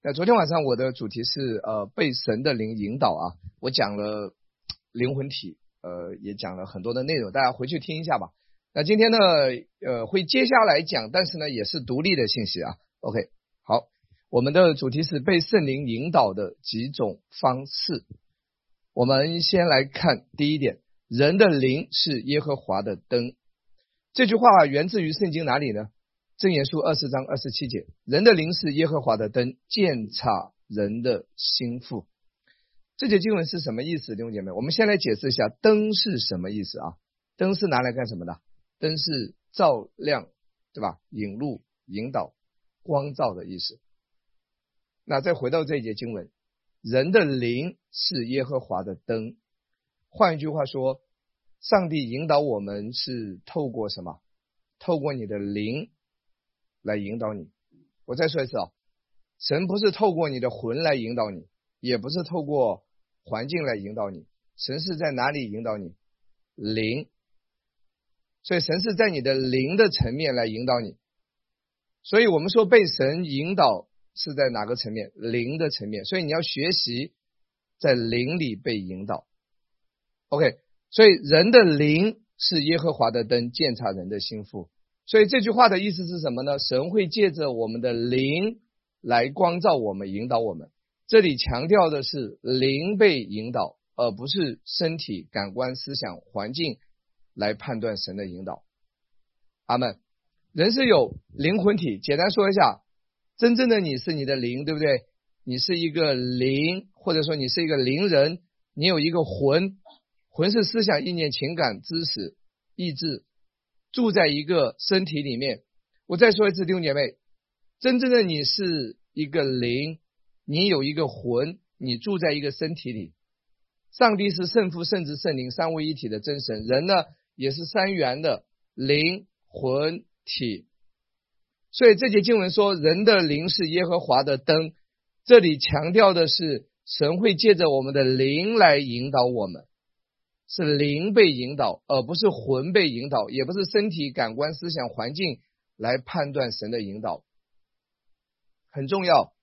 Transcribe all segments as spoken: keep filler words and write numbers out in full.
那昨天晚上我的主题是呃被神的灵引导啊，我讲了灵魂体，呃也讲了很多的内容，大家回去听一下吧。那今天呢呃会接下来讲，但是呢也是独立的信息啊。OK， 好，我们的主题是被圣灵引导的几种方式。我们先来看第一点，人的灵是耶和华的灯。这句话源自于圣经哪里呢？箴言书二十章二十七节，人的灵是耶和华的灯，鉴察人的心腹。这节经文是什么意思，弟兄姐妹？我们先来解释一下灯是什么意思啊？灯是拿来干什么的？灯是照亮，对吧？引路、引导、光照的意思。那再回到这一节经文，人的灵是耶和华的灯。换一句话说，上帝引导我们是透过什么？透过你的灵来引导你。我再说一次啊，神不是透过你的魂来引导你，也不是透过环境来引导你，神是在哪里引导你？灵。所以神是在你的灵的层面来引导你。所以我们说被神引导是在哪个层面？灵的层面。所以你要学习在灵里被引导。 OK， 所以人的灵是耶和华的灯，鉴察人的心腹。所以这句话的意思是什么呢？神会借着我们的灵来光照我们，引导我们。这里强调的是灵被引导，而不是身体、感官、思想、环境来判断神的引导。阿们。人是有灵魂体，简单说一下，真正的你是你的灵，对不对？你是一个灵，或者说你是一个灵人，你有一个魂，魂是思想、意念、情感、知识、意志，住在一个身体里面。我再说一次，弟兄姐妹，真正的你是一个灵，你有一个魂，你住在一个身体里。上帝是圣父、圣子、圣灵三位一体的真神，人呢也是三元的灵、魂、体。所以这节经文说人的灵是耶和华的灯，这里强调的是神会借着我们的灵来引导我们，是灵被引导，而不是魂被引导，也不是身体、感官、思想、环境来判断神的引导。很重要。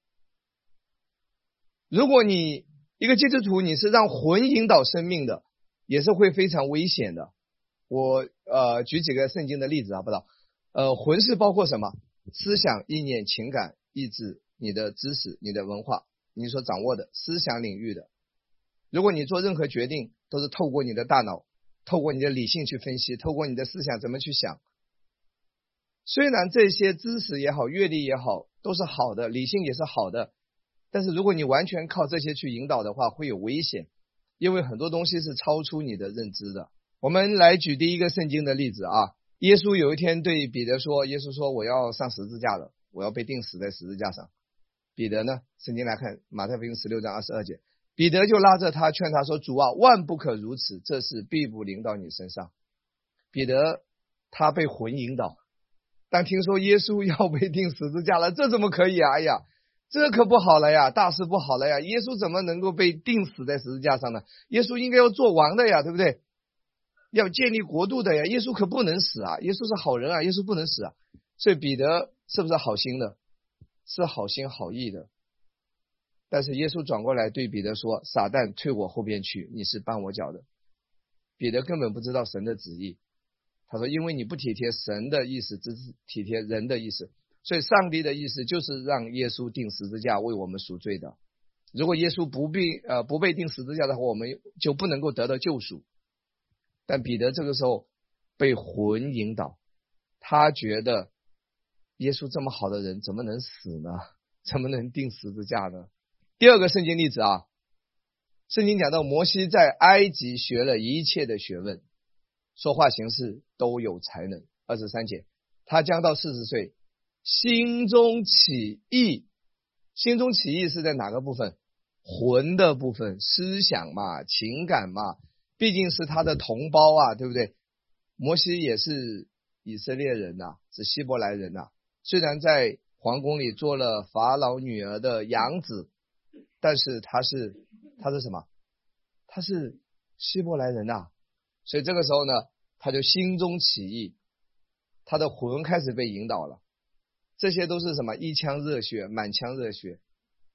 如果你一个基督徒你是让魂引导生命的，也是会非常危险的。我呃举几个圣经的例子啊，不知道呃魂是包括什么？思想、意念、情感、意志，你的知识、你的文化，你所掌握的思想领域的。如果你做任何决定都是透过你的大脑，透过你的理性去分析，透过你的思想怎么去想。虽然这些知识也好，阅历也好，都是好的，理性也是好的，但是如果你完全靠这些去引导的话，会有危险，因为很多东西是超出你的认知的。我们来举第一个圣经的例子啊，耶稣有一天对彼得说，耶稣说我要上十字架了，我要被钉死在十字架上。彼得呢，圣经来看马太福音十六章二十二节，彼得就拉着他劝他说，主啊，万不可如此，这事必不临到你身上。彼得他被魂引导，当听说耶稣要被钉十字架了，这怎么可以啊？哎呀，这可不好了呀，大事不好了呀，耶稣怎么能够被钉死在十字架上呢？耶稣应该要做王的呀，对不对？要建立国度的呀，耶稣可不能死啊，耶稣是好人啊，耶稣不能死啊。所以彼得是不是好心的？是好心好意的。但是耶稣转过来对彼得说，撒旦退我后边去，你是绊我脚的。彼得根本不知道神的旨意，他说因为你不体贴神的意思，只体贴人的意思，所以上帝的意思就是让耶稣钉十字架为我们赎罪的。如果耶稣不被呃不被钉十字架的话，我们就不能够得到救赎。但彼得这个时候被魂引导，他觉得耶稣这么好的人怎么能死呢？怎么能钉十字架呢？第二个圣经例子啊，圣经讲到摩西在埃及学了一切的学问，说话行事都有才能。二十三节，他将到四十岁，心中起意。心中起意是在哪个部分？魂的部分，思想嘛，情感嘛，毕竟是他的同胞啊，对不对？摩西也是以色列人呐、啊，是希伯来人呐、啊。虽然在皇宫里做了法老女儿的养子，但是他是他是什么？他是希伯来人呐、啊。所以这个时候呢，他就心中起意，他的魂开始被引导了。这些都是什么？一腔热血，满腔热血，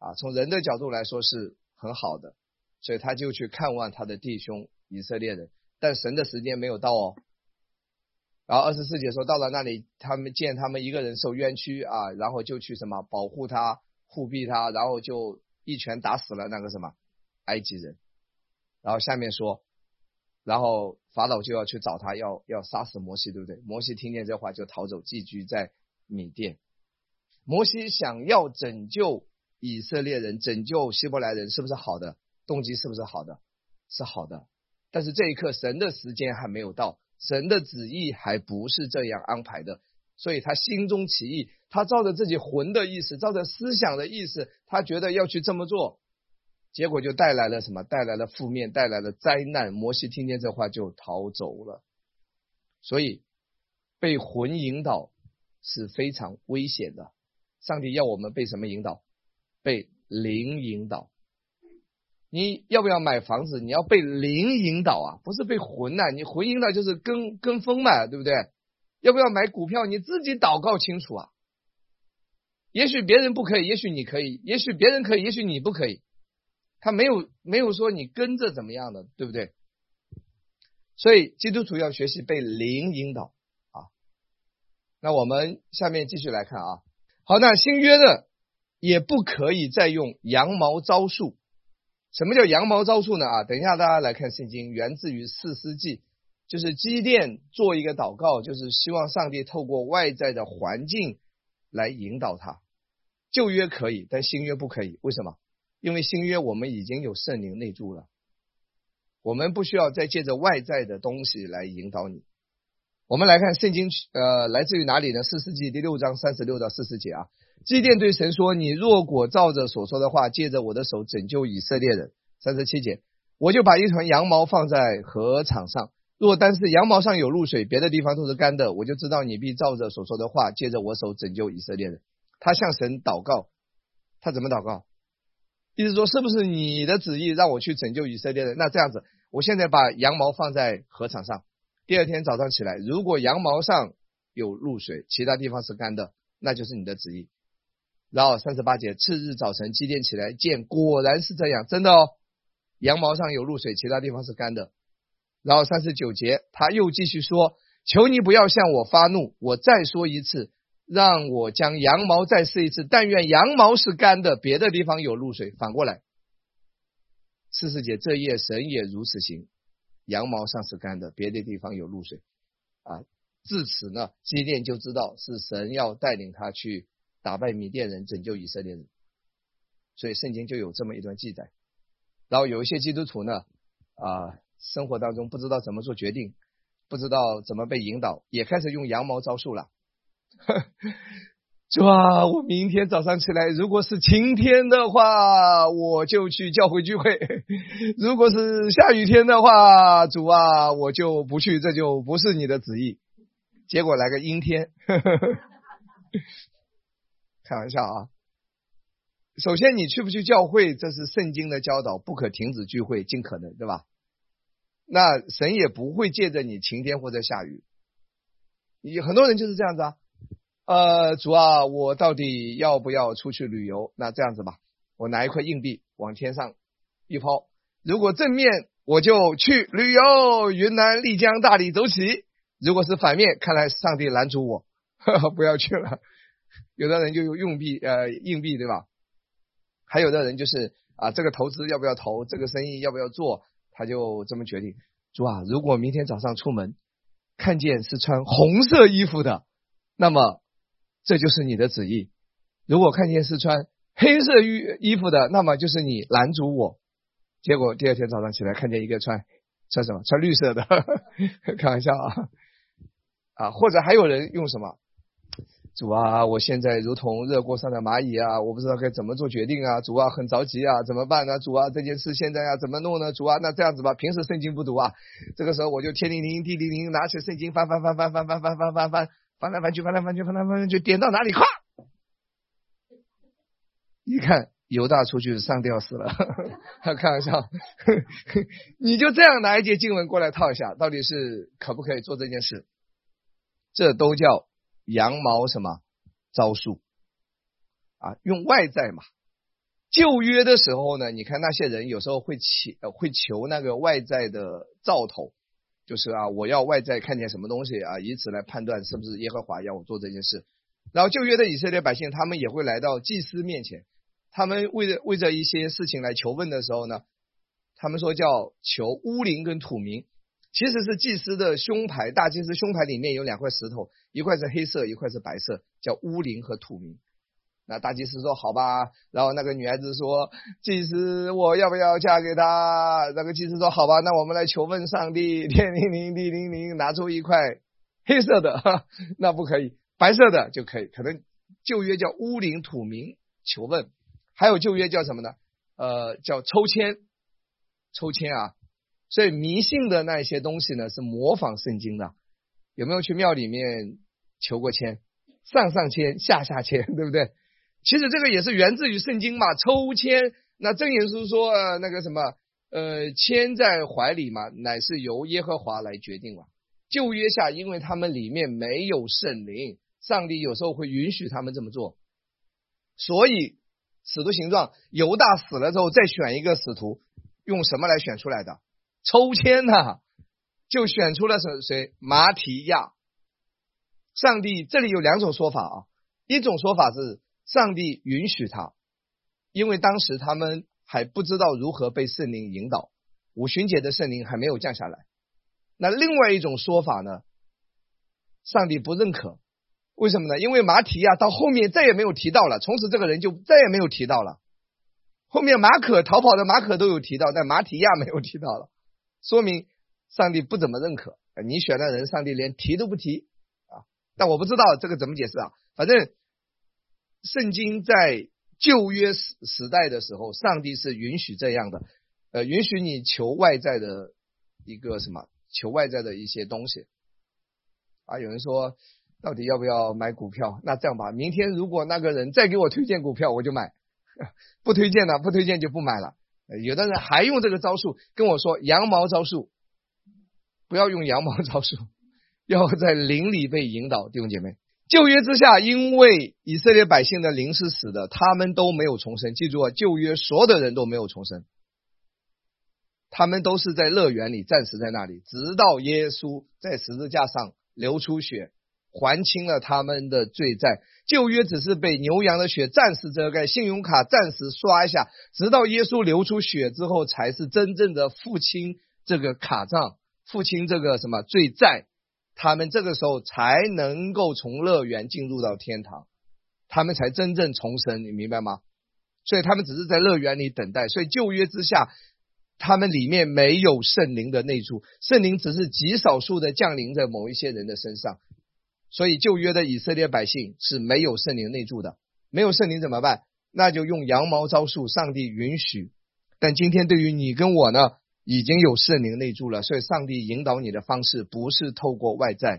啊，从人的角度来说是很好的，所以他就去看望他的弟兄以色列人，但神的时间没有到哦。然后二十四节说，到了那里，他们见他们一个人受冤屈啊，然后就去什么保护他、护庇他，然后就一拳打死了那个什么埃及人。然后下面说，然后法老就要去找他，要要杀死摩西，对不对？摩西听见这话就逃走，寄居在米甸。摩西想要拯救以色列人，拯救希伯来人，是不是好的？动机是不是好的？是好的。但是这一刻神的时间还没有到，神的旨意还不是这样安排的，所以他心中起意，他照着自己魂的意思，照着思想的意思，他觉得要去这么做，结果就带来了什么？带来了负面，带来了灾难。摩西听见这话就逃走了。所以被魂引导是非常危险的。上帝要我们被什么引导？被灵引导。你要不要买房子？你要被灵引导啊，不是被魂啊。你魂引导就是跟跟风嘛，对不对？要不要买股票？你自己祷告清楚啊。也许别人不可以，也许你可以，也许别人可以，也许你不可以。他没有没有说你跟着怎么样的，对不对？所以基督徒要学习被灵引导啊。那我们下面继续来看啊。好，那新约呢也不可以再用羊毛招数。什么叫羊毛招数呢？啊，等一下大家来看圣经，源自于士师记，就是基甸做一个祷告，就是希望上帝透过外在的环境来引导他。旧约可以，但新约不可以。为什么？因为新约我们已经有圣灵内住了，我们不需要再借着外在的东西来引导你。我们来看圣经，呃，来自于哪里呢？士师记第六章三十六到四十节啊。基甸对神说，你若果照着所说的话，借着我的手拯救以色列人。三十七节，我就把一团羊毛放在禾场上，若单是羊毛上有露水，别的地方都是干的，我就知道你必照着所说的话，借着我手拯救以色列人。他向神祷告，他怎么祷告？意思说，是不是你的旨意让我去拯救以色列人？那这样子，我现在把羊毛放在禾场上，第二天早上起来，如果羊毛上有露水，其他地方是干的，那就是你的旨意。然后三十八节，次日早晨基甸起来见，果然是这样，真的哦，羊毛上有露水，其他地方是干的。然后三十九节，他又继续说，求你不要向我发怒，我再说一次，让我将羊毛再试一次，但愿羊毛是干的，别的地方有露水。反过来，四十节，这夜神也如此行，羊毛上是干的，别的地方有露水啊。自此呢，基甸就知道是神要带领他去打败米甸人，拯救以色列人。所以圣经就有这么一段记载。然后有一些基督徒呢啊，生活当中不知道怎么做决定，不知道怎么被引导，也开始用羊毛招数了。主啊，我明天早上起来，如果是晴天的话，我就去教会聚会；如果是下雨天的话，主啊，我就不去，这就不是你的旨意。结果来个阴天，开玩笑啊。首先你去不去教会，这是圣经的教导，不可停止聚会，尽可能，对吧？那神也不会借着你晴天或者下雨。你很多人就是这样子啊，呃，主啊，我到底要不要出去旅游？那这样子吧，我拿一块硬币往天上一抛，如果正面我就去旅游，云南丽江大理走起；如果是反面，看来上帝拦阻我，呵呵，不要去了。有的人就用硬币呃硬币，对吧？还有的人就是啊，这个投资要不要投，这个生意要不要做，他就这么决定。主啊，如果明天早上出门看见是穿红色衣服的，那么这就是你的旨意；如果看见是穿黑色衣服的，那么就是你拦阻我。结果第二天早上起来看见一个穿穿什么穿绿色的，呵呵，开玩笑啊啊！或者还有人用什么？主啊，我现在如同热锅上的蚂蚁啊，我不知道该怎么做决定啊，主啊，很着急啊，怎么办呢？主啊，这件事现在啊怎么弄呢？主啊，那这样子吧，平时圣经不读啊，这个时候我就天灵灵地灵灵，拿起圣经翻翻翻翻翻翻翻翻翻翻翻来翻去翻来翻去翻来翻去，点到哪里咵，一看犹大出去上吊死了，开玩笑，你就这样拿一节经文过来套一下，到底是可不可以做这件事？这都叫羊毛什么招数啊？用外在嘛， 旧约的时候呢，你看那些人有时候会祈呃会求那个外在的兆头，就是啊我要外在看见什么东西啊，以此来判断是不是耶和华要我做这件事。然后旧约的以色列百姓他们也会来到祭司面前，他们为着为着一些事情来求问的时候呢，他们说叫求乌灵跟土明，其实是祭司的胸牌，大祭司胸牌里面有两块石头，一块是黑色一块是白色，叫乌灵和土明。那大祭司说好吧，然后那个女孩子说祭司我要不要嫁给他，那个祭司说好吧，那我们来求问上帝，天灵灵地灵灵，拿出一块黑色的哈，那不可以，白色的就可以。可能旧约叫乌灵土明求问，还有旧约叫什么呢？呃，叫抽签，抽签啊。所以迷信的那一些东西呢，是模仿圣经的。有没有去庙里面求过签？上上签，下下签，对不对？其实这个也是源自于圣经嘛，抽签。那箴言书说、呃、那个什么呃，签在怀里嘛，乃是由耶和华来决定嘛。旧约下，因为他们里面没有圣灵，上帝有时候会允许他们这么做。所以使徒行传犹大死了之后再选一个使徒，用什么来选出来的？抽签啊，就选出了谁？马提亚。上帝这里有两种说法啊，一种说法是上帝允许他，因为当时他们还不知道如何被圣灵引导，五旬节的圣灵还没有降下来。那另外一种说法呢，上帝不认可。为什么呢？因为马提亚到后面再也没有提到了，从此这个人就再也没有提到了。后面马可逃跑的马可都有提到，但马提亚没有提到了，说明上帝不怎么认可。你选的人上帝连提都不提啊！但我不知道这个怎么解释啊，反正圣经在旧约时代的时候，上帝是允许这样的，呃，允许你求外在的一个什么，求外在的一些东西啊。有人说到底要不要买股票？那这样吧，明天如果那个人再给我推荐股票，我就买；不推荐的，不推荐就不买了。有的人还用这个招数跟我说羊毛招数，不要用羊毛招数，要在灵里被引导。弟兄姐妹，旧约之下，因为以色列百姓的灵是死的，他们都没有重生。记住啊，旧约所有的人都没有重生，他们都是在乐园里暂时在那里，直到耶稣在十字架上流出血，还清了他们的罪债。旧约只是被牛羊的血暂时遮盖，信用卡暂时刷一下，直到耶稣流出血之后，才是真正的付清这个卡账，付清这个什么罪债。他们这个时候才能够从乐园进入到天堂，他们才真正重生，你明白吗？所以他们只是在乐园里等待。所以旧约之下，他们里面没有圣灵的内住，圣灵只是极少数的降临在某一些人的身上。所以旧约的以色列百姓是没有圣灵内住的。没有圣灵怎么办？那就用羊毛招数，上帝允许。但今天对于你跟我呢，已经有圣灵内住了，所以上帝引导你的方式不是透过外在。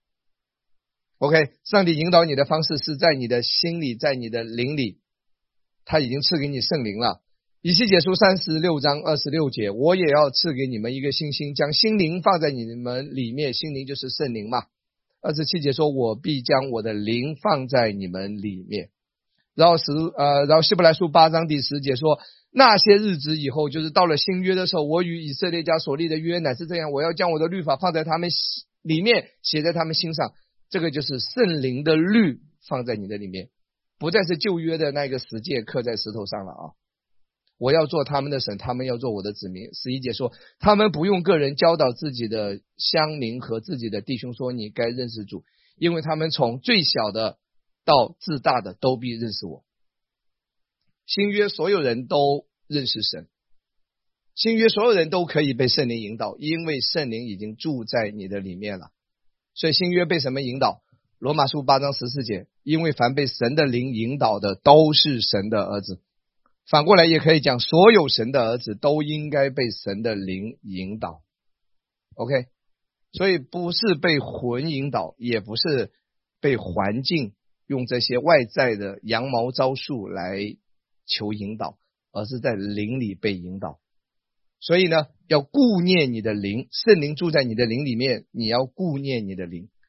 OK， 上帝引导你的方式是在你的心里，在你的灵里，他已经赐给你圣灵了。以西结书三十六章二十六节，我也要赐给你们一个新心，将心灵放在你们里面，心灵就是圣灵嘛。二十七节说，我必将我的灵放在你们里面。然后十呃，然后希伯来书八章第十节说，那些日子以后，就是到了新约的时候，我与以色列家所立的约乃是这样，我要将我的律法放在他们里面，写在他们心上。这个就是圣灵的律放在你的里面，不再是旧约的那个十诫刻在石头上了啊！我要做他们的神，他们要做我的子民。十一节说，他们不用个人教导自己的乡邻和自己的弟兄说，你该认识主，因为他们从最小的到至大的都必认识我。新约所有人都认识神，新约所有人都可以被圣灵引导，因为圣灵已经住在你的里面了。所以新约被什么引导？罗马书八章十四节，因为凡被神的灵引导的都是神的儿子。反过来也可以讲，所有神的儿子都应该被神的灵引导。 OK， 所以不是被魂引导，也不是被环境用这些外在的羊毛招数来求引导，而是在灵里被引导。所以呢，要顾念你的灵，圣灵住在你的灵里面，你要顾念你的灵。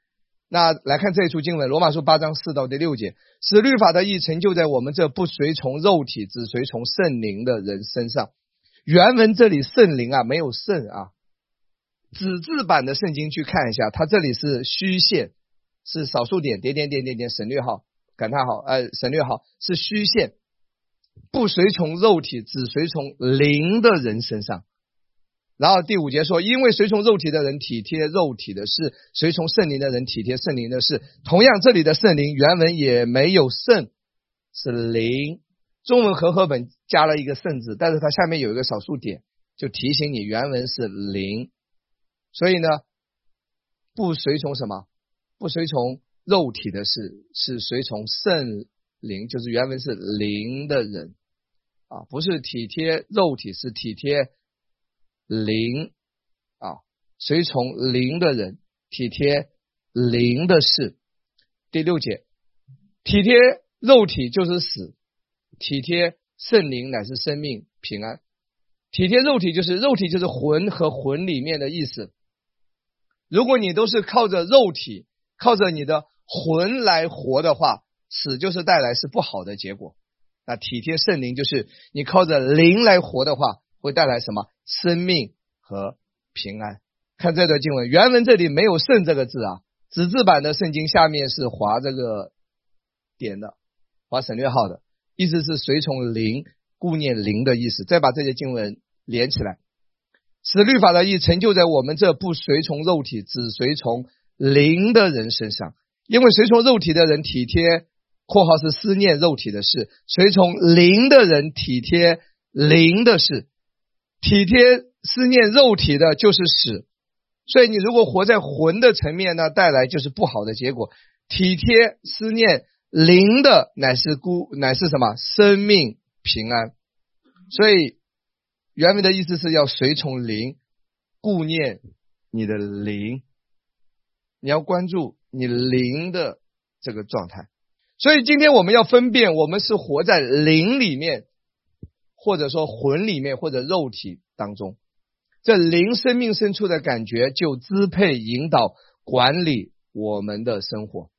那来看这一处经文，罗马书八章四到第六节，使律法的义成就在我们这不随从肉体只随从圣灵的人身上。原文这里圣灵啊没有圣啊，纸质版的圣经去看一下，它这里是虚线，是少数点点点点点点省略号感叹号呃省略号是虚线，不随从肉体只随从灵的人身上。然后第五节说，因为随从肉体的人体贴肉体的事，随从圣灵的人体贴圣灵的事。同样这里的圣灵原文也没有圣，是灵，中文和合本加了一个圣字，但是它下面有一个少数点，就提醒你原文是灵。所以呢，不随从什么？不随从肉体的事，是随从圣灵，就是原文是灵的人啊，不是体贴肉体，是体贴灵啊，随从灵的人体贴灵的事。第六节，体贴肉体就是死，体贴圣灵乃是生命平安。体贴肉体就是肉体就是魂和魂里面的意思。如果你都是靠着肉体靠着你的魂来活的话，死就是带来是不好的结果。那体贴圣灵就是你靠着灵来活的话，会带来什么？生命和平安。看这段经文，原文这里没有圣这个字啊，纸质版的圣经下面是划这个点的，划省略号的，意思是随从灵，顾念灵的意思。再把这些经文连起来，使律法的义成就在我们这不随从肉体只随从灵的人身上。因为随从肉体的人体贴括号是思念肉体的事，随从灵的人体贴灵的事。体贴思念肉体的就是死，所以你如果活在魂的层面呢，带来就是不好的结果。体贴思念灵的乃是孤乃是什么？生命平安。所以原文的意思是要随从灵，顾念你的灵，你要关注你灵的这个状态。所以今天我们要分辨，我们是活在灵里面，或者说魂里面，或者肉体当中。这灵生命深处的感觉就支配引导管理我们的生活。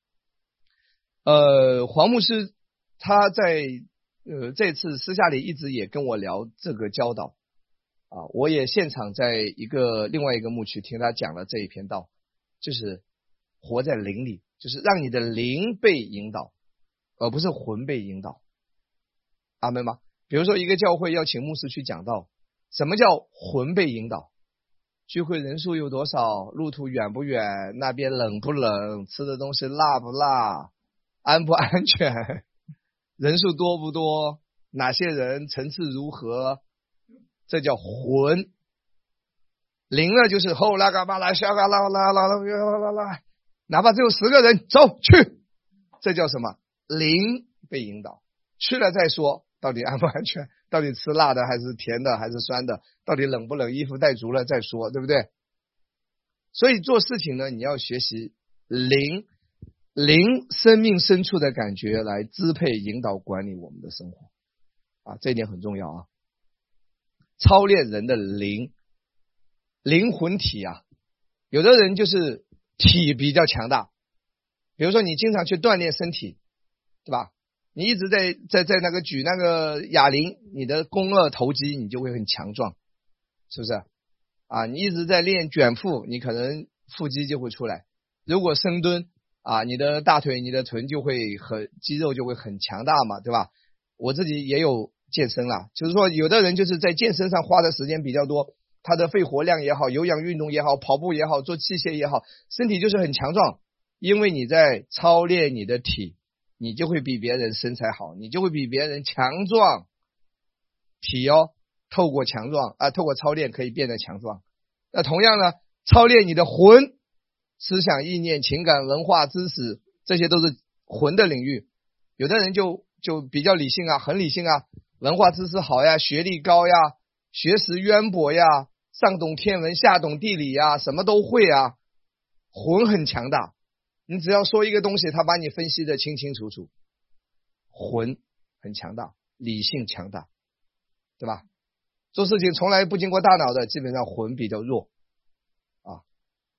呃，黄牧师他在呃这次私下里一直也跟我聊这个教导啊，我也现场在一个另外一个牧区听他讲了这一篇道，就是活在灵里，就是让你的灵被引导，而不是魂被引导。阿们吗？比如说一个教会要请牧师去讲道，什么叫魂被引导？聚会人数有多少？路途远不远？那边冷不冷？吃的东西辣不辣？安不安全？人数多不多？哪些人？层次如何？这叫魂。灵呢，就是后拉嘎巴拉小嘎拉拉拉拉拉拉，哪怕只有十个人，走去，这叫什么？灵被引导，去了再说，到底安不安全？到底吃辣的还是甜的还是酸的？到底冷不冷？衣服带足了再说，对不对？所以做事情呢，你要学习灵灵生命深处的感觉来支配引导管理我们的生活啊，这一点很重要啊。操练人的灵灵魂体啊，有的人就是体比较强大，比如说你经常去锻炼身体，对吧？你一直在在在那个举那个哑铃，你的肱二头肌你就会很强壮，是不是啊？你一直在练卷腹，你可能腹肌就会出来。如果深蹲啊，你的大腿你的臀就会很肌肉就会很强大嘛，对吧？我自己也有健身啦，就是说有的人就是在健身上花的时间比较多，他的肺活量也好，有氧运动也好，跑步也好，做器械也好，身体就是很强壮。因为你在操练你的体，你就会比别人身材好，你就会比别人强壮。体哦，透过强壮啊，透过操练可以变得强壮。那同样呢，操练你的魂，思想、意念、情感、文化、知识，这些都是魂的领域。有的人就就比较理性啊，很理性啊，文化知识好呀，学历高呀，学识渊博呀，上懂天文下懂地理呀，什么都会啊，魂很强大。你只要说一个东西，他把你分析得清清楚楚，魂很强大，理性强大，对吧？做事情从来不经过大脑的，基本上魂比较弱啊。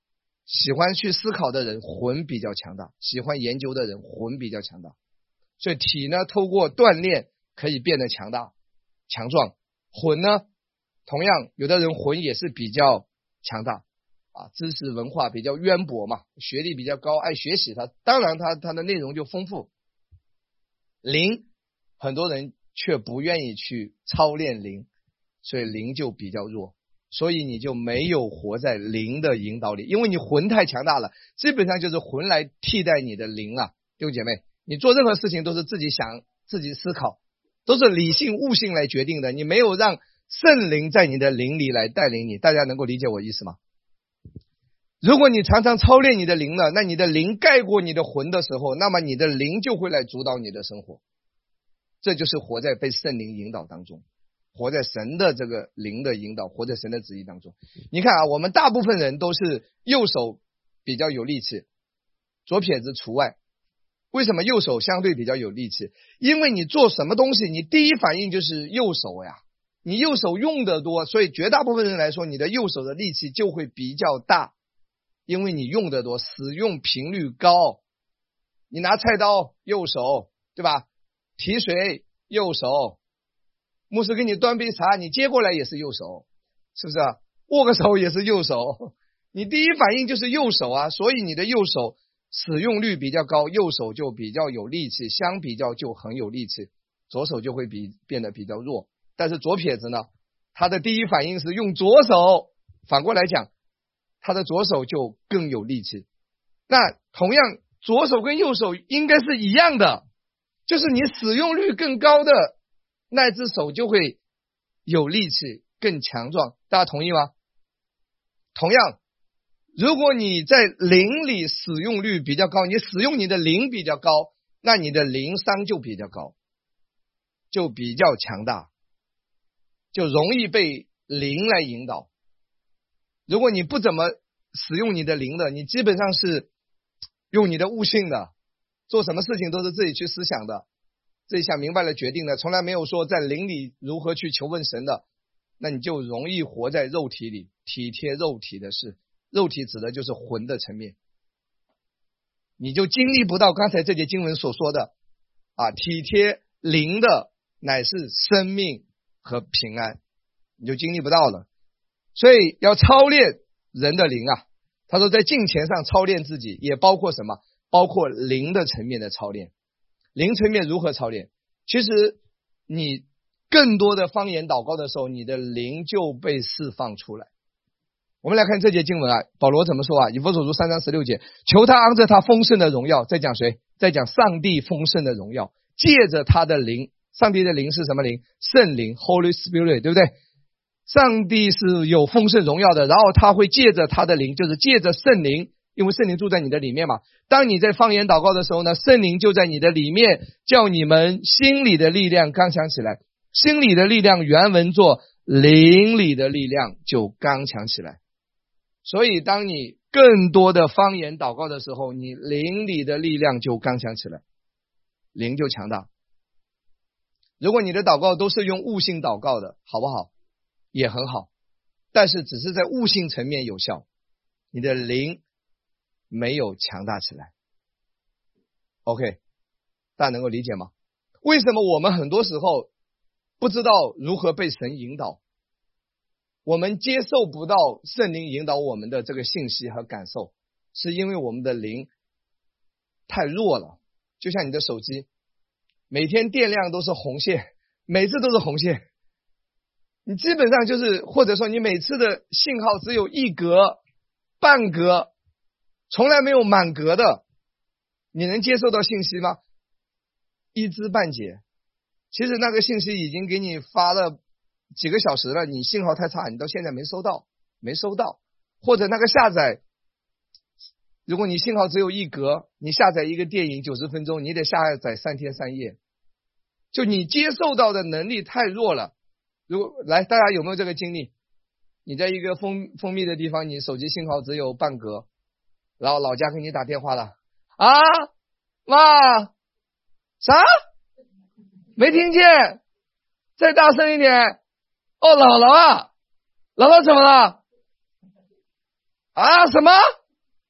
喜欢去思考的人魂比较强大，喜欢研究的人魂比较强大。所以体呢，透过锻炼可以变得强大强壮，魂呢同样有的人魂也是比较强大啊，知识文化比较渊博嘛，学历比较高，爱学习，他当然他他的内容就丰富。灵很多人却不愿意去操练灵，所以灵就比较弱，所以你就没有活在灵的引导里，因为你魂太强大了，基本上就是魂来替代你的灵啊。弟兄姐妹，你做任何事情都是自己想自己思考，都是理性悟性来决定的，你没有让圣灵在你的灵里来带领你。大家能够理解我意思吗？如果你常常操练你的灵了，那你的灵盖过你的魂的时候，那么你的灵就会来主导你的生活。这就是活在被圣灵引导当中，活在神的这个灵的引导，活在神的旨意当中。你看啊，我们大部分人都是右手比较有力气，左撇子除外。为什么右手相对比较有力气？因为你做什么东西，你第一反应就是右手呀，你右手用的多，所以绝大部分人来说，你的右手的力气就会比较大，因为你用的多，使用频率高。你拿菜刀右手，对吧？提水右手，牧师给你端杯茶，你接过来也是右手，是不是啊？握个手也是右手，你第一反应就是右手啊，所以你的右手使用率比较高，右手就比较有力气，相比较就很有力气，左手就会比变得比较弱。但是左撇子呢，他的第一反应是用左手，反过来讲，他的左手就更有力气。那同样左手跟右手应该是一样的，就是你使用率更高的那只手就会有力气更强壮，大家同意吗？同样如果你在灵里使用率比较高，你使用你的灵比较高，那你的灵商就比较高，就比较强大，就容易被灵来引导。如果你不怎么使用你的灵的，你基本上是用你的悟性的，做什么事情都是自己去思想的，自己想明白了决定的，从来没有说在灵里如何去求问神的，那你就容易活在肉体里，体贴肉体的事。肉体指的就是魂的层面，你就经历不到刚才这节经文所说的啊，体贴灵的乃是生命和平安，你就经历不到了。所以要操练人的灵啊，他说在敬虔上操练自己，也包括什么？包括灵的层面的操练。灵层面如何操练？其实你更多的方言祷告的时候，你的灵就被释放出来。我们来看这节经文啊，保罗怎么说啊？以弗所书三章十六节，求他按着他丰盛的荣耀，在讲谁？在讲上帝丰盛的荣耀，借着他的灵。上帝的灵是什么灵？圣灵 Holy Spirit， 对不对？上帝是有丰盛荣耀的，然后他会借着他的灵，就是借着圣灵，因为圣灵住在你的里面嘛。当你在方言祷告的时候呢，圣灵就在你的里面，叫你们心里的力量刚强起来。心里的力量原文作灵里的力量就刚强起来。所以当你更多的方言祷告的时候，你灵里的力量就刚强起来，灵就强大。如果你的祷告都是用悟性祷告的，好不好？也很好，但是只是在悟性层面有效，你的灵没有强大起来。 OK， 大家能够理解吗？为什么我们很多时候不知道如何被神引导？我们接受不到圣灵引导我们的这个信息和感受，是因为我们的灵太弱了。就像你的手机，每天电量都是红线，每次都是红线，你基本上就是，或者说你每次的信号只有一格半格，从来没有满格的，你能接受到信息吗？一知半解。其实那个信息已经给你发了几个小时了，你信号太差，你到现在没收到没收到。或者那个下载，如果你信号只有一格，你下载一个电影九十分钟，你得下载三天三夜，就你接受到的能力太弱了。如果来，大家有没有这个经历？你在一个封封闭的地方，你手机信号只有半格，然后老家给你打电话了，啊妈啥没听见，再大声一点。哦，姥姥啊，姥姥怎么了？啊什么？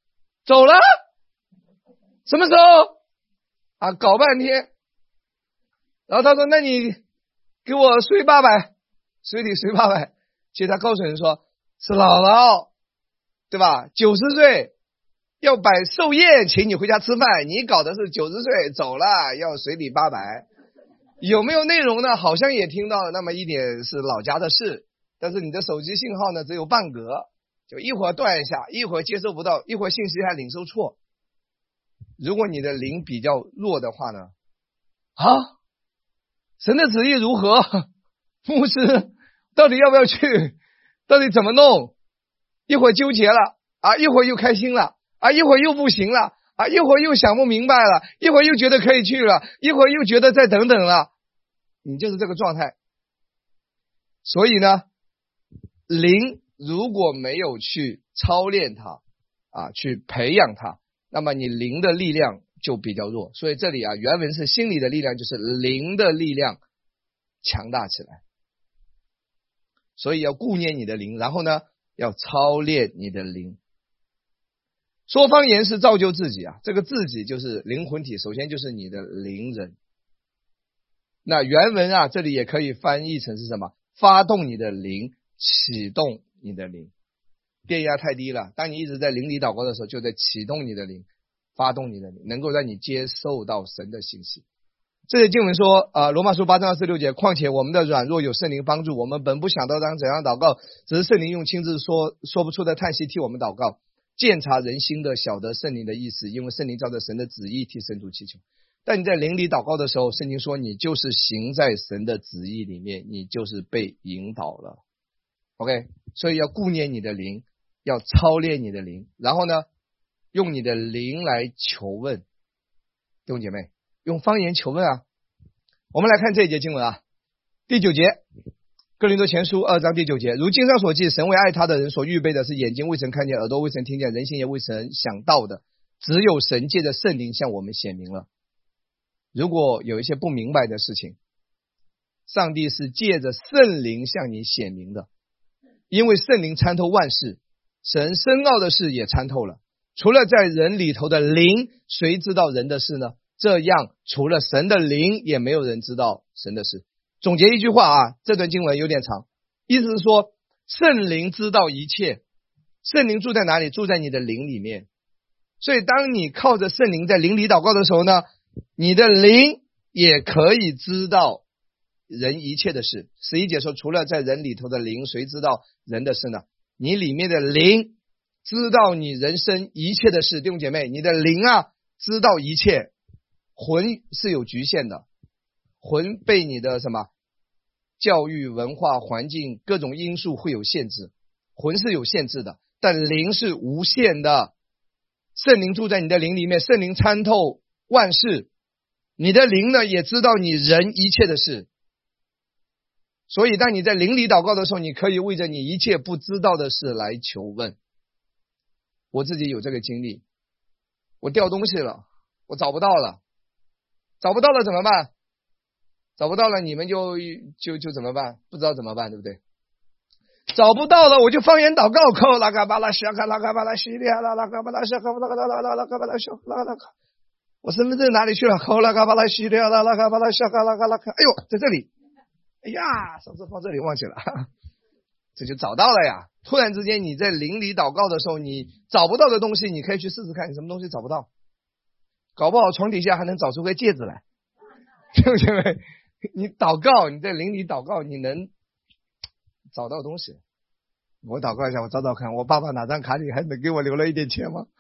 走了？什么时候？啊，搞半天。然后他说那你给我随八百，水里随八百。其实他告诉人说是姥姥，对吧？九十岁要摆寿宴请你回家吃饭，你搞的是九十岁走了要随礼八百。有没有内容呢？好像也听到了那么一点是老家的事，但是你的手机信号呢只有半格，就一会儿断一下，一会儿接收不到，一会儿信息还领受错。如果你的灵比较弱的话呢，啊，神的旨意如何？牧师到底要不要去？到底怎么弄？一会儿纠结了啊，一会儿又开心了啊，一会儿又不行了啊，一会儿又想不明白了，一会儿又觉得可以去了，一会儿又觉得再等等了。你就是这个状态。所以呢，灵如果没有去操练它啊，去培养它，那么你灵的力量就比较弱。所以这里啊，原文是心里的力量，就是灵的力量强大起来。所以要顾念你的灵，然后呢，要操练你的灵。说方言是造就自己啊，这个自己就是灵魂体，首先就是你的灵人。那原文啊，这里也可以翻译成是什么？发动你的灵，启动你的灵。电压太低了，当你一直在灵里祷告的时候，就在启动你的灵，发动你的灵，能够让你接受到神的信息。这些经文说啊，罗马书八章二十六节，况且我们的软弱有圣灵帮助，我们本不想到当怎样祷告，只是圣灵用亲自说说不出的叹息替我们祷告，鉴察人心的，晓得圣灵的意思，因为圣灵照着神的旨意替圣徒祈求。但你在灵里祷告的时候，圣经说你就是行在神的旨意里面，你就是被引导了。 OK， 所以要顾念你的灵，要操练你的灵，然后呢，用你的灵来求问。弟兄姐妹，用方言求问啊。我们来看这一节经文啊，第九节，哥林多前书二章第九节，如经上所记，神为爱他的人所预备的是眼睛未曾看见，耳朵未曾听见，人心也未曾想到的，只有神借着圣灵向我们显明了。如果有一些不明白的事情，上帝是借着圣灵向你显明的，因为圣灵参透万事，神深奥的事也参透了。除了在人里头的灵，谁知道人的事呢？这样除了神的灵，也没有人知道神的事。总结一句话啊，这段经文有点长，意思是说圣灵知道一切。圣灵住在哪里？住在你的灵里面。所以当你靠着圣灵在灵里祷告的时候呢，你的灵也可以知道人一切的事。十一节说，除了在人里头的灵，谁知道人的事呢？你里面的灵知道你人生一切的事。弟兄姐妹，你的灵啊知道一切，魂是有局限的，魂被你的什么教育、文化、环境各种因素会有限制，魂是有限制的，但灵是无限的。圣灵住在你的灵里面，圣灵参透万事，你的灵呢也知道你人一切的事。所以当你在灵里祷告的时候，你可以为着你一切不知道的事来求问。我自己有这个经历，我掉东西了，我找不到了，找不到了怎么办？找不到了你们就就就怎么办？不知道怎么办，对不对？找不到了我就方言祷告，扣拉嘎巴拉西卡拉嘎巴拉西利亚拉拉嘎巴拉西卡拉嘎拉拉拉嘎巴拉西拉拉卡，我身份证哪里去了？扣拉嘎巴拉西利亚拉拉嘎巴拉西卡拉嘎拉卡，哎呦，在这里，哎呀，上次放这里忘记了，这就找到了呀。突然之间你在灵里祷告的时候，你找不到的东西，你可以去试试看，你什么东西找不到，搞不好床底下还能找出个戒指来，对不对？你祷告，你在灵里祷告，你能找到东西。我祷告一下，我找找看，我爸爸哪张卡里还能给我留了一点钱吗？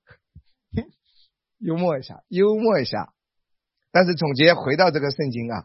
幽默一下，幽默一下。但是总结回到这个圣经啊，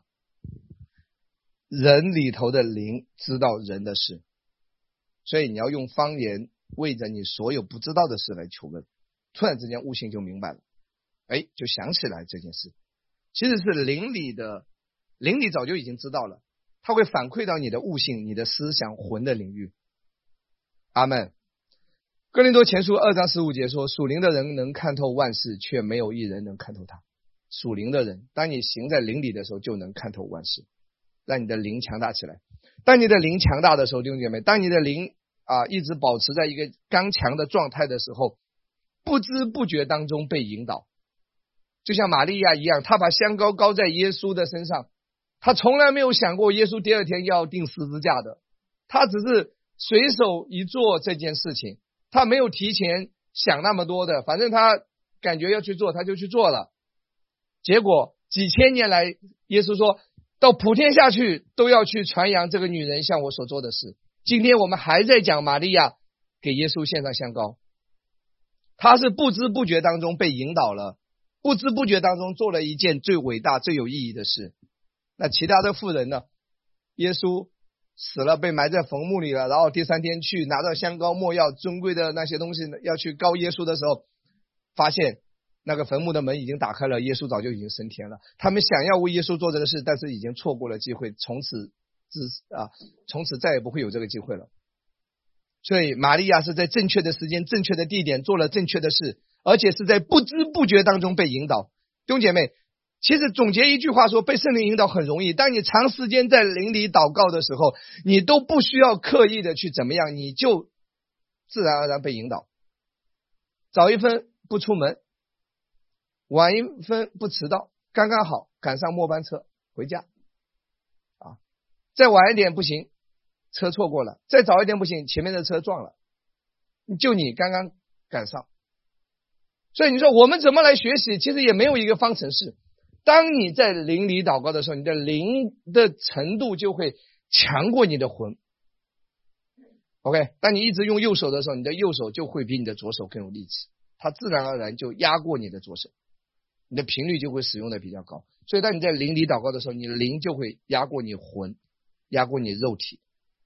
人里头的灵知道人的事，所以你要用方言为着你所有不知道的事来求问，突然之间悟性就明白了，哎，就想起来这件事。其实是灵里的，灵里早就已经知道了，它会反馈到你的悟性、你的思想、魂的领域。阿们。哥林多前书二章十五节说，属灵的人能看透万事，却没有一人能看透他。属灵的人，当你行在灵里的时候，就能看透万事，让你的灵强大起来。当你的灵强大的时候，弟兄姐妹，当你的灵啊一直保持在一个刚强的状态的时候， 不知不觉当中被引导，就像玛利亚一样，她把香膏膏在耶稣的身上，她从来没有想过耶稣第二天要钉十字架的，她只是随手一做这件事情，她没有提前想那么多的，反正她感觉要去做，她就去做了。结果几千年来，耶稣说到普天下去都要去传扬这个女人向我所做的事。今天我们还在讲玛利亚给耶稣献上香膏，她是不知不觉当中被引导了，不知不觉当中做了一件最伟大最有意义的事。那其他的妇人呢？耶稣死了，被埋在坟墓里了，然后第三天去拿到香膏、没药、尊贵的那些东西要去膏耶稣的时候，发现那个坟墓的门已经打开了，耶稣早就已经升天了。他们想要为耶稣做这个事，但是已经错过了机会，从此自啊，从此再也不会有这个机会了。所以玛利亚是在正确的时间、正确的地点做了正确的事，而且是在不知不觉当中被引导。弟兄姐妹，其实总结一句话说，被圣灵引导很容易。当你长时间在灵里祷告的时候，你都不需要刻意的去怎么样，你就自然而然被引导。早一分不出门，晚一分不迟到，刚刚好赶上末班车回家啊！再晚一点不行，车错过了；再早一点不行，前面的车撞了，就你刚刚赶上。所以你说我们怎么来学习？其实也没有一个方程式。当你在灵里祷告的时候，你的灵的程度就会强过你的魂。OK， 当你一直用右手的时候，你的右手就会比你的左手更有力气，它自然而然就压过你的左手，你的频率就会使用的比较高。所以当你在灵里祷告的时候，你的灵就会压过你魂，压过你肉体。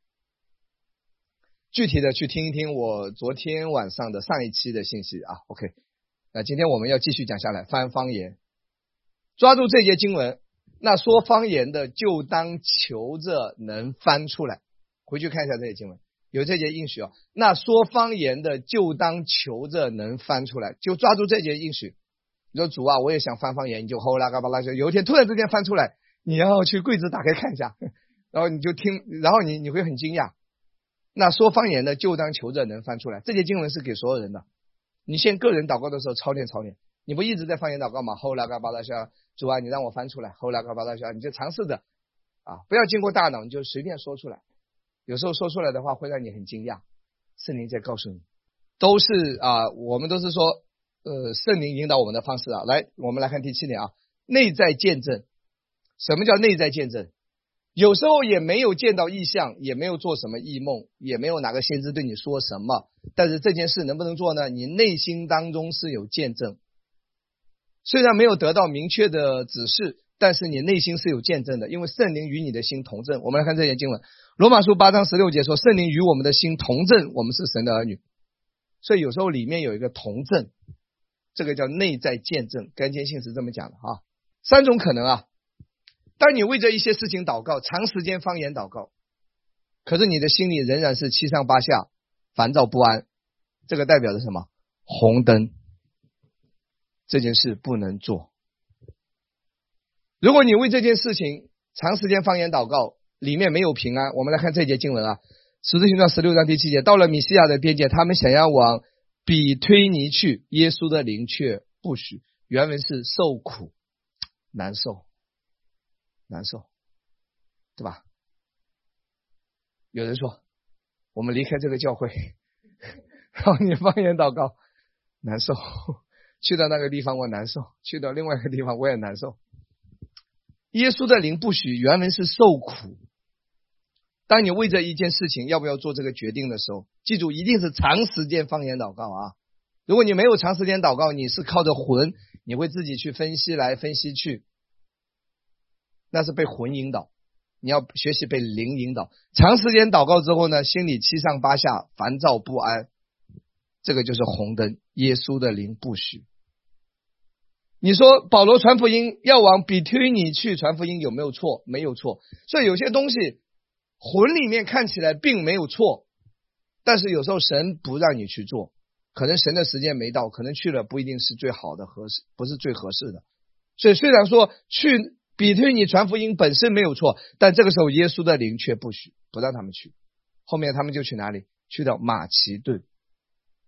具体的去听一听我昨天晚上的上一期的信息啊 OK。 那今天我们要继续讲下来，翻方言。抓住这节经文，那说方言的就当求着能翻出来。回去看一下这些经文，有这节应许啊。那说方言的就当求着能翻出来，就抓住这节应许。你说主啊，我也想翻方言，你就吼啦嘎巴拉，有一天突然之间翻出来，你要去柜子打开看一下，然后你就听，然后你你会很惊讶。那说方言的就当求着能翻出来，这节经文是给所有人的。你先个人祷告的时候操练操练，你不一直在方言祷告吗？吼啦嘎巴拉下，主啊，你让我翻出来，吼啦嘎巴拉下，你就尝试着啊，不要经过大脑，你就随便说出来。有时候说出来的话会让你很惊讶，圣灵在告诉你，都是啊，我们都是说呃，圣灵引导我们的方式啊。来，我们来看第七点啊，内在见证。什么叫内在见证？有时候也没有见到异象，也没有做什么异梦，也没有哪个先知对你说什么，但是这件事能不能做呢？你内心当中是有见证，虽然没有得到明确的指示，但是你内心是有见证的，因为圣灵与你的心同证。我们来看这节经文，罗马书八章十六节说，圣灵与我们的心同证，我们是神的儿女。所以有时候里面有一个同证，这个叫内在见证。干坚信是这么讲的啊。三种可能啊，当你为着一些事情祷告，长时间方言祷告，可是你的心里仍然是七上八下，烦躁不安，这个代表着什么？红灯，这件事不能做。如果你为这件事情长时间方言祷告，里面没有平安，我们来看这节经文啊，使徒行传十六章第七节，到了米西亚的边界，他们想要往比推尼去，耶稣的灵却不许。原文是受苦，难受，难受，对吧？有人说，我们离开这个教会，然后你方言祷告，难受，去到那个地方我难受，去到另外一个地方我也难受。耶稣的灵不许，原文是受苦。当你为着一件事情要不要做这个决定的时候，记住一定是长时间方言祷告啊！如果你没有长时间祷告，你是靠着魂，你会自己去分析来分析去，那是被魂引导。你要学习被灵引导。长时间祷告之后呢，心里七上八下，烦躁不安，这个就是红灯，耶稣的灵不许。你说保罗传福音要往比推尼去传福音有没有错？没有错。所以有些东西魂里面看起来并没有错，但是有时候神不让你去做，可能神的时间没到，可能去了不一定是最好的合适，不是最合适的。所以虽然说去比推尼传福音本身没有错，但这个时候耶稣的灵却不许，不让他们去。后面他们就去哪里？去到马其顿。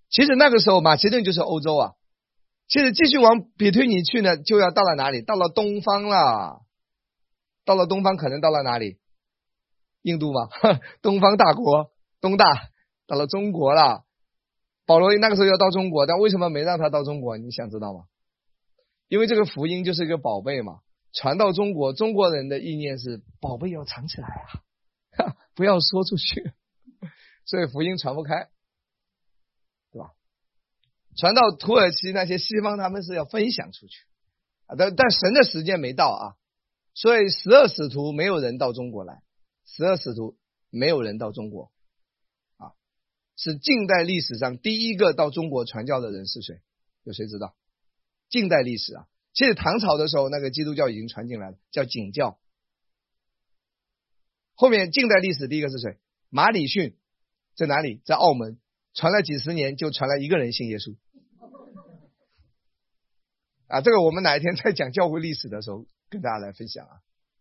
其实那个时候马其顿就是欧洲啊，其实继续往比推尼去呢，就要到了哪里？到了东方了。到了东方可能到了哪里？印度吗？东方大国，东大，到了中国了。保罗那个时候要到中国，但为什么没让他到中国？你想知道吗？因为这个福音就是一个宝贝嘛，传到中国，中国人的意念是宝贝要藏起来啊，不要说出去，所以福音传不开，对吧？传到土耳其那些西方，他们是要分享出去啊，但但神的时间没到啊，所以十二使徒没有人到中国来，十二使徒没有人到中国啊，是近代历史上第一个到中国传教的人是谁？有谁知道？近代历史啊，其实唐朝的时候那个基督教已经传进来了，叫景教。后面近代历史第一个是谁？马礼逊，在哪里？在澳门，传了几十年就传了一个人信耶稣啊，这个我们哪一天在讲教会历史的时候跟大家来分享啊。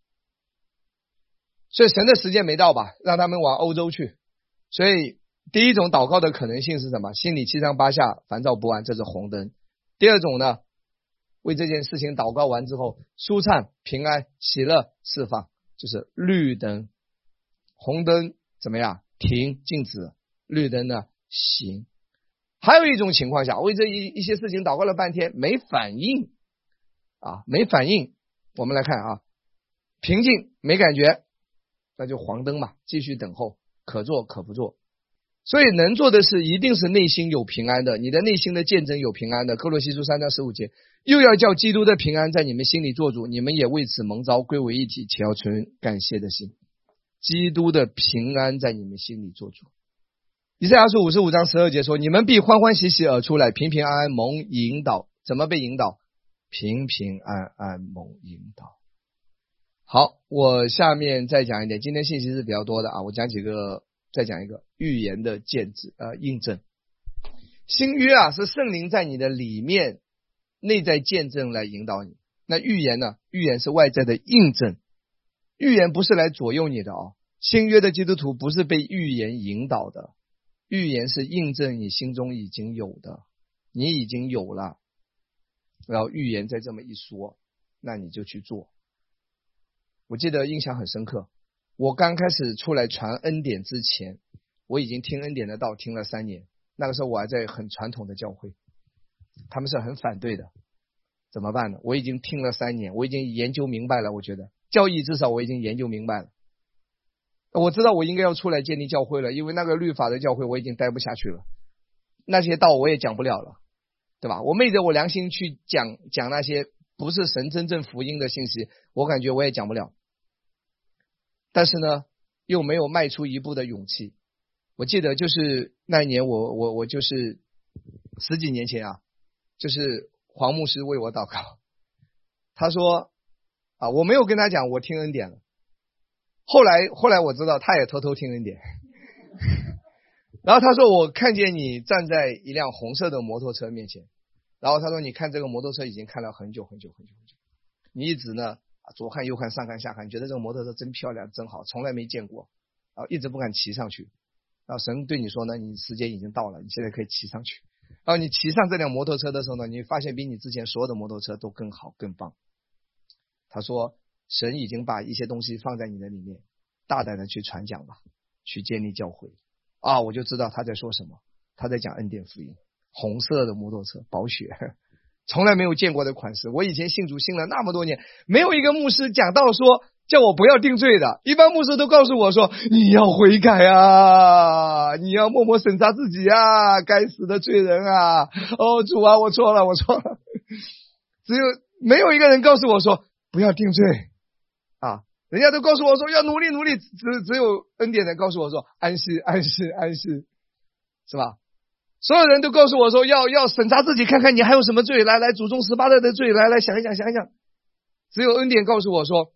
所以神的时间没到吧，让他们往欧洲去。所以第一种祷告的可能性是什么？心里七上八下，烦躁不安，这是红灯。第二种呢，为这件事情祷告完之后，舒畅、平安、喜乐、释放，就是绿灯。红灯怎么样？停，静止。绿灯呢？行。还有一种情况下，为这一一些事情祷告了半天没反应啊，没反应。我们来看啊，平静没感觉，那就黄灯嘛，继续等候，可做可不做。所以能做的事一定是内心有平安的，你的内心的见证有平安的。哥罗西书三章十五节，又要叫基督的平安在你们心里做主，你们也为此蒙召归为一体，且要存感谢的心。基督的平安在你们心里做主。以赛亚书五十五章十二节说，你们必欢欢喜喜而出来，平平安安蒙引导。怎么被引导？平平安安蒙引导。好，我下面再讲一点，今天信息是比较多的啊，我讲几个，再讲一个预言的见证呃印证。新约啊是圣灵在你的里面内在见证来引导你，那预言呢？预言是外在的印证，预言不是来左右你的哦。新约的基督徒不是被预言引导的，预言是印证你心中已经有的，你已经有了，然后预言再这么一说，那你就去做。我记得印象很深刻，我刚开始出来传恩典之前，我已经听恩典的道听了三年，那个时候我还在很传统的教会，他们是很反对的，怎么办呢？我已经听了三年，我已经研究明白了，我觉得教义至少我已经研究明白了，我知道我应该要出来建立教会了，因为那个律法的教会我已经待不下去了，那些道我也讲不了了，对吧？我昧着我良心去讲讲那些不是神真正福音的信息，我感觉我也讲不了，但是呢又没有迈出一步的勇气。我记得就是那一年我我我就是十几年前啊，就是黄牧师为我祷告，他说啊，我没有跟他讲我听恩典了，后来后来我知道他也偷偷听恩典然后他说我看见你站在一辆红色的摩托车面前，然后他说你看这个摩托车已经看了很久很久很久很久，你一直呢左看右看上看下看，觉得这个摩托车真漂亮真好，从来没见过，然后一直不敢骑上去，然后神对你说呢，你时间已经到了，你现在可以骑上去。然后你骑上这辆摩托车的时候呢，你发现比你之前所有的摩托车都更好更棒。他说神已经把一些东西放在你的里面，大胆的去传讲吧，去建立教会啊！我就知道他在说什么，他在讲恩典福音，红色的摩托车宝血，从来没有见过的款式。我以前信主信了那么多年，没有一个牧师讲到说叫我不要定罪的，一般牧师都告诉我说你要悔改啊，你要默默审查自己啊，该死的罪人啊，哦主啊我错了我错了，只有没有一个人告诉我说不要定罪啊，人家都告诉我说要努力努力，只只有恩典的告诉我说安息安息安息，是吧？所有人都告诉我说要要审查自己，看看你还有什么罪，来来祖宗十八代的罪，来来想一想想一想，只有恩典告诉我说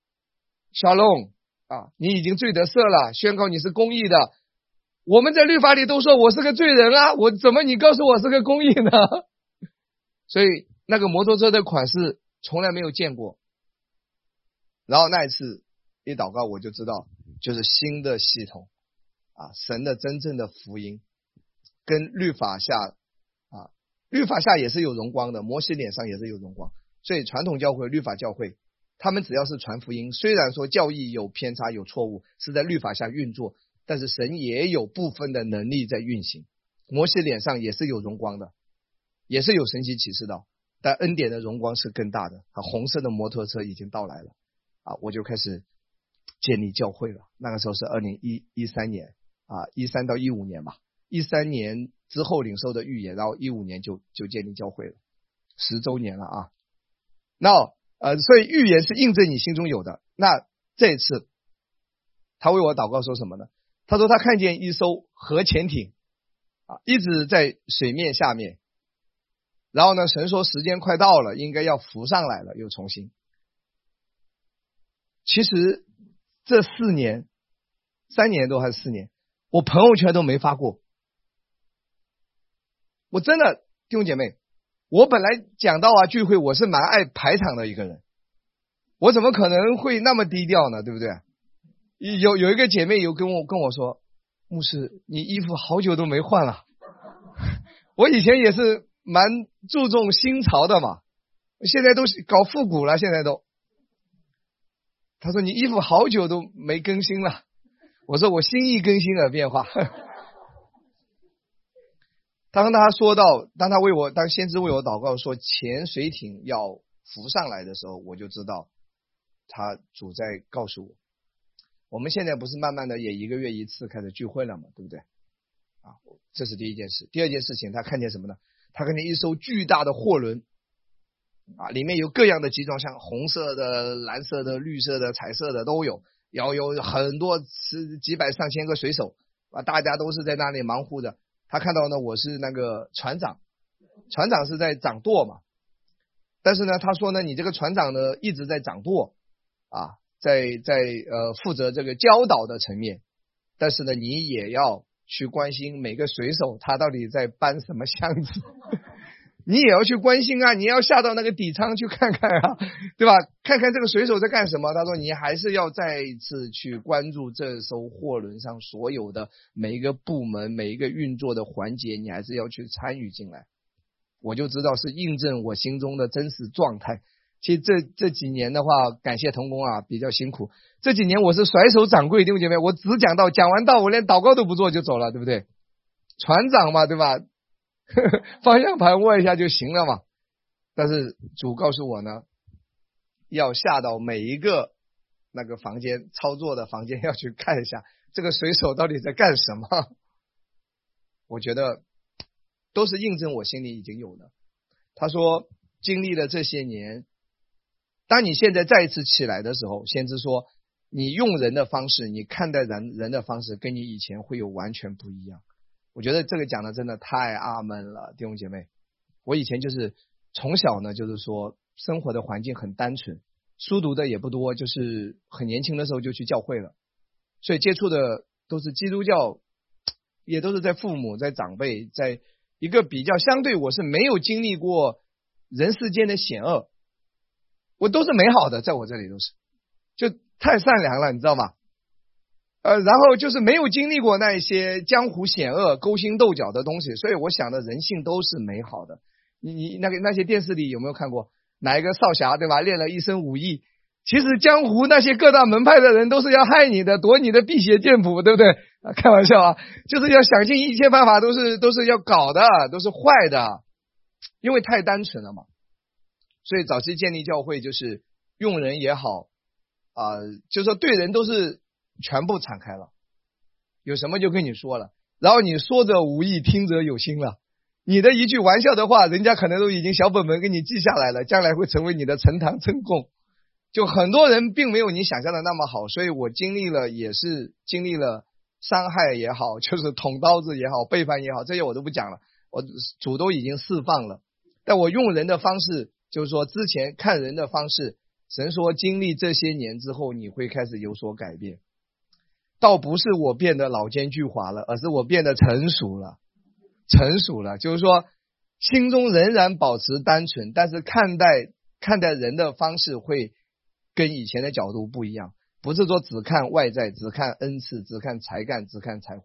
Shalom 啊，你已经罪得赦了，宣告你是公义的。我们在律法里都说我是个罪人啊，我怎么你告诉我是个公义呢？所以那个摩托车的款式从来没有见过，然后那一次一祷告我就知道就是新的系统啊，神的真正的福音跟律法下啊，律法下也是有荣光的，摩西脸上也是有荣光。所以传统教会、律法教会，他们只要是传福音，虽然说教义有偏差、有错误，是在律法下运作，但是神也有部分的能力在运行。摩西脸上也是有荣光的，也是有神迹启示的，但恩典的荣光是更大的。啊，红色的摩托车已经到来了啊，我就开始建立教会了。那个时候是二零一三年啊，一三到一五年吧，一三年之后领受的预言，然后一五年就就建立教会了，十周年了啊。那呃，所以预言是印证你心中有的。那这一次他为我祷告说什么呢？他说他看见一艘核潜艇啊，一直在水面下面，然后呢，神说时间快到了，应该要浮上来了，又重新。其实这四年三年多还是四年，我朋友圈都没发过。我真的弟兄姐妹，我本来讲到啊聚会，我是蛮爱排场的一个人，我怎么可能会那么低调呢？对不对？有有一个姐妹有跟我跟我说，牧师，你衣服好久都没换了。我以前也是蛮注重新潮的嘛，现在都是搞复古了，现在都。他说你衣服好久都没更新了。我说我心意更新了变化。当他说到，当他为我，当先知为我祷告说潜水艇要浮上来的时候，我就知道他主在告诉我，我们现在不是慢慢的也一个月一次开始聚会了嘛，对不对？啊，这是第一件事。第二件事情，他看见什么呢？他看见一艘巨大的货轮啊，里面有各样的集装箱，红色的、蓝色的、绿色的、彩色的都有，要有很多几百上千个水手啊，大家都是在那里忙活的。他看到呢，我是那个船长，船长是在掌舵嘛，但是呢，他说呢，你这个船长呢一直在掌舵啊，在在呃负责这个教导的层面，但是呢，你也要去关心每个水手他到底在搬什么箱子。你也要去关心啊，你要下到那个底舱去看看啊，对吧？看看这个水手在干什么。他说你还是要再一次去关注这艘货轮上所有的每一个部门、每一个运作的环节，你还是要去参与进来。我就知道是印证我心中的真实状态。其实这这几年的话，感谢同工啊，比较辛苦。这几年我是甩手掌柜，弟兄姐妹，我只讲到，讲完道我连祷告都不做就走了，对不对？船长嘛，对吧？方向盘握一下就行了嘛。但是主告诉我呢，要下到每一个那个房间操作的房间，要去看一下这个水手到底在干什么。我觉得都是印证我心里已经有的。他说经历了这些年，当你现在再一次起来的时候，先知说你用人的方式，你看待人人的方式跟你以前会有完全不一样。我觉得这个讲的真的太阿门了，弟兄姐妹。我以前就是从小呢，就是说生活的环境很单纯，书读的也不多，就是很年轻的时候就去教会了，所以接触的都是基督教，也都是在父母、在长辈，在一个比较相对，我是没有经历过人世间的险恶，我都是美好的，在我这里都是，就太善良了，你知道吗？呃，然后就是没有经历过那一些江湖险恶、勾心斗角的东西，所以我想的人性都是美好的。你你那个那些电视里有没有看过哪一个少侠，对吧？练了一身武艺，其实江湖那些各大门派的人都是要害你的，夺你的辟邪剑谱，对不对？啊，开玩笑啊，就是要想尽一切办法，都是都是要搞的，都是坏的，因为太单纯了嘛。所以早期建立教会就是用人也好啊、呃，就是说对人都是全部敞开了，有什么就跟你说了，然后你说者无意，听者有心了。你的一句玩笑的话，人家可能都已经小本本给你记下来了，将来会成为你的呈堂证供。就很多人并没有你想象的那么好，所以我经历了，也是经历了伤害也好，就是捅刀子也好，背叛也好，这些我都不讲了，我主都已经释放了。但我用人的方式，就是说之前看人的方式，神说经历这些年之后，你会开始有所改变。倒不是我变得老奸巨猾了，而是我变得成熟了，成熟了，就是说心中仍然保持单纯，但是看待看待人的方式会跟以前的角度不一样，不是说只看外在，只看恩赐，只看才干，只看才华，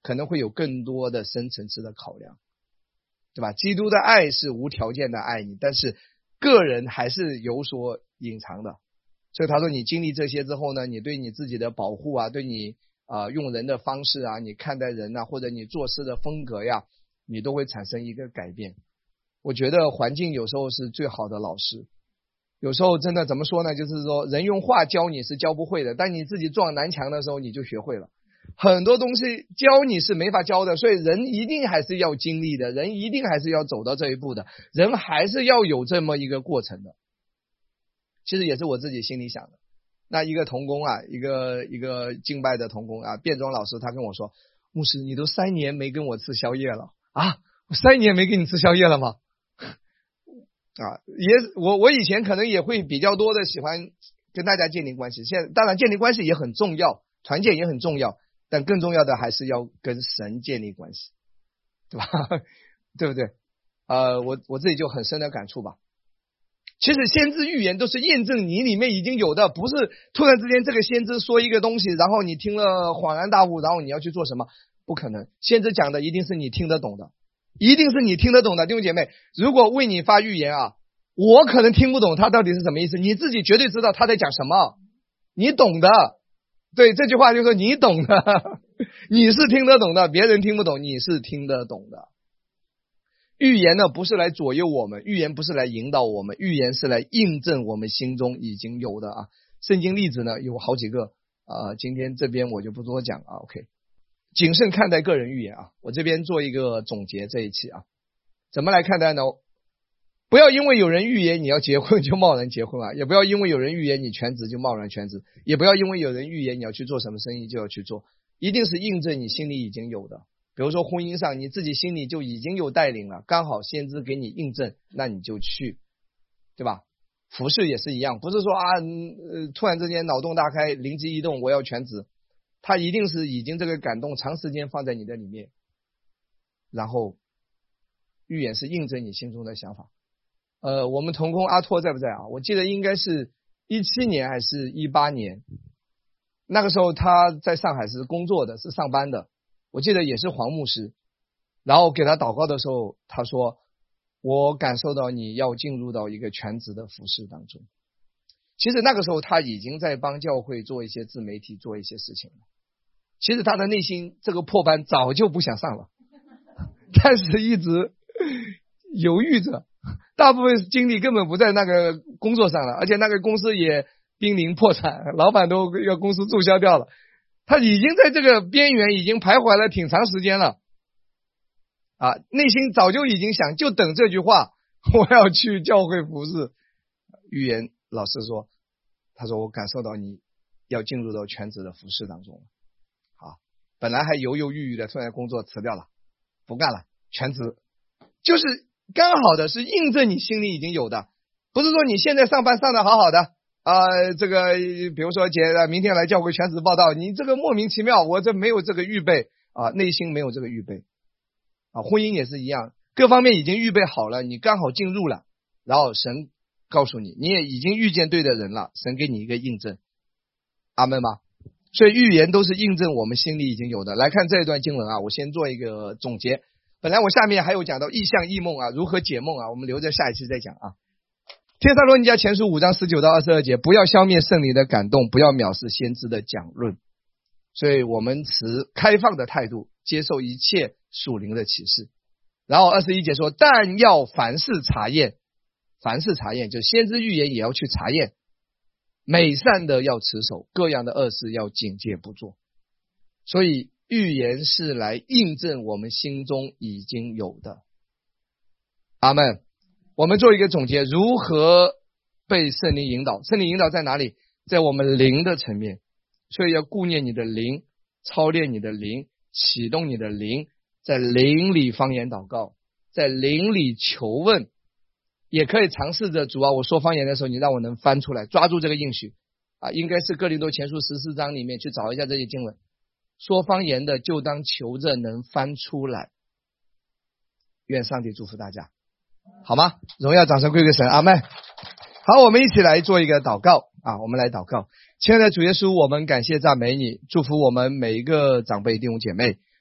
可能会有更多的深层次的考量，对吧？基督的爱是无条件的爱你，但是个人还是有所隐藏的。所以他说你经历这些之后呢，你对你自己的保护啊，对你啊、呃、用人的方式啊，你看待人啊，或者你做事的风格呀，你都会产生一个改变。我觉得环境有时候是最好的老师，有时候真的怎么说呢，就是说人用话教你是教不会的，但你自己撞南墙的时候你就学会了。很多东西教你是没法教的，所以人一定还是要经历的，人一定还是要走到这一步的，人还是要有这么一个过程的。其实也是我自己心里想的。那一个同工啊，一个一个敬拜的同工啊，变装老师，他跟我说，牧师你都三年没跟我吃宵夜了啊，我三年没跟你吃宵夜了吗？啊，也我我以前可能也会比较多的喜欢跟大家建立关系，现在当然建立关系也很重要，团建也很重要，但更重要的还是要跟神建立关系，对吧？对不对？呃，我我自己就很深的感触吧。其实先知预言都是验证你里面已经有的，不是突然之间这个先知说一个东西，然后你听了恍然大悟，然后你要去做什么，不可能。先知讲的一定是你听得懂的，一定是你听得懂的。弟兄姐妹，如果为你发预言啊，我可能听不懂他到底是什么意思，你自己绝对知道他在讲什么，你懂的。对，这句话就是说你懂的，你是听得懂的，别人听不懂，你是听得懂的。预言呢，不是来左右我们，预言不是来引导我们，预言是来印证我们心中已经有的啊。圣经例子呢有好几个啊、呃，今天这边我就不多讲啊。OK， 谨慎看待个人预言啊，我这边做一个总结这一期啊，怎么来看待呢？不要因为有人预言你要结婚就贸然结婚啊，也不要因为有人预言你全职就贸然全职，也不要因为有人预言你要去做什么生意就要去做，一定是印证你心里已经有的。比如说婚姻上你自己心里就已经有带领了，刚好先知给你印证，那你就去，对吧？服事也是一样，不是说啊、呃、突然之间脑洞大开灵机一动我要全职，他一定是已经这个感动长时间放在你的里面，然后预言是印证你心中的想法。呃，我们同工阿托在不在啊？我记得应该是一七年还是一八年，那个时候他在上海是工作的，是上班的，我记得也是黄牧师，然后给他祷告的时候，他说我感受到你要进入到一个全职的服事当中。其实那个时候他已经在帮教会做一些自媒体，做一些事情了。其实他的内心这个破班早就不想上了，但是一直犹豫着，大部分精力根本不在那个工作上了，而且那个公司也濒临破产，老板都要公司注销掉了，他已经在这个边缘已经徘徊了挺长时间了啊，内心早就已经想就等这句话，我要去教会服事。预言老师说，他说我感受到你要进入到全职的服事当中了。好，本来还犹犹豫豫的，突然工作辞掉了，不干了，全职，就是刚好的是印证你心里已经有的，不是说你现在上班上的好好的啊、呃，这个比如说姐明天来教会全职报道，你这个莫名其妙，我这没有这个预备啊，内心没有这个预备啊，婚姻也是一样，各方面已经预备好了，你刚好进入了，然后神告诉你，你也已经遇见对的人了，神给你一个印证，阿们吗？所以预言都是印证我们心里已经有的。来看这一段经文啊，我先做一个总结。本来我下面还有讲到异象异梦啊，如何解梦啊，我们留着下一期再讲啊。帖撒罗尼迦前书五章十九到二十二节，不要消灭圣灵的感动，不要藐视先知的讲论。所以我们持开放的态度，接受一切属灵的启示。然后二十一节说，但要凡事查验，凡事查验，就先知预言也要去查验，美善的要持守，各样的恶事要警戒不做。所以预言是来印证我们心中已经有的。阿们。我们做一个总结，如何被圣灵引导？圣灵引导在哪里？在我们灵的层面，所以要顾念你的灵，操练你的灵，启动你的灵，在灵里方言祷告，在灵里求问，也可以尝试着主啊，我说方言的时候，你让我能翻出来，抓住这个应许啊，应该是哥林多前书十四章里面去找一下这些经文，说方言的就当求着能翻出来。愿上帝祝福大家，好吗？荣耀掌声归给神，阿们。好，我们一起来做一个祷告啊！我们来祷告。亲爱的主耶稣，我们感谢赞美你，祝福我们每一个长辈弟兄姐妹，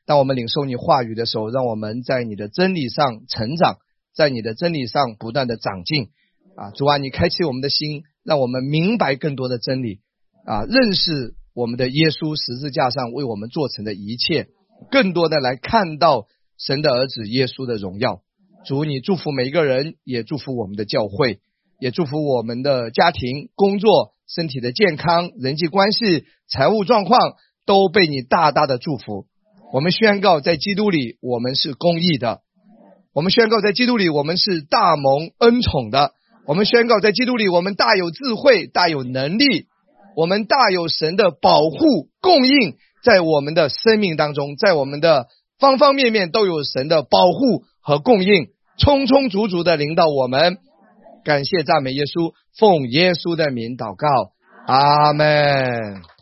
当我们领受你话语的时候，让我们在你的真理上成长，在你的真理上不断的长进啊！主啊，你开启我们的心，让我们明白更多的真理啊，认识我们的耶稣十字架上为我们做成的一切，更多的来看到神的儿子耶稣的荣耀。主，你祝福每一个人，也祝福我们的教会，也祝福我们的家庭、工作、身体的健康、人际关系、财务状况都被你大大的祝福。我们宣告，在基督里我们是公义的，我们宣告在基督里我们是大蒙恩宠的，我们宣告在基督里我们大有智慧，大有能力，我们大有神的保护供应，在我们的生命当中，在我们的方方面面都有神的保护和供应，充充足足的领导我们。感谢赞美耶稣，奉耶稣的名祷告，阿们。